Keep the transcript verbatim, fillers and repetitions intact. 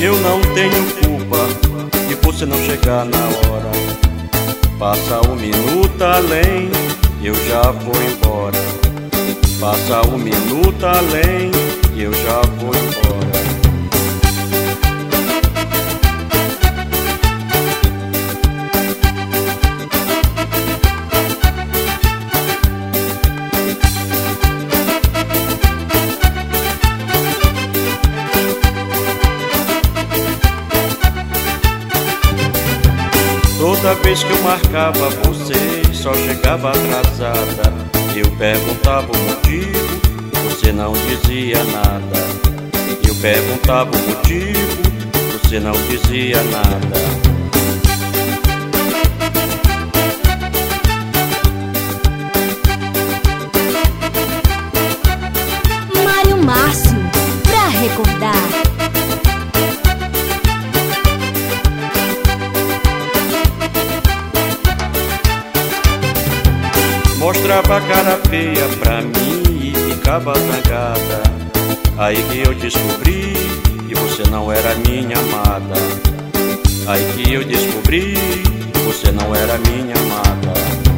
Eu não tenho culpa de você não chegar na hora. Passa um minuto além, eu já vou embora. Passa um minuto além, eu já vou embora. Toda vez que eu marcava você, só chegava atrasada. Eu perguntava o motivo, você não dizia nada. Eu perguntava o motivo, você não dizia nada. Mário Márcio, pra recordar. Mostrava a cara feia pra mim e ficava zangada. Aí que eu descobri que você não era minha amada. Aí que eu descobri que você não era minha amada.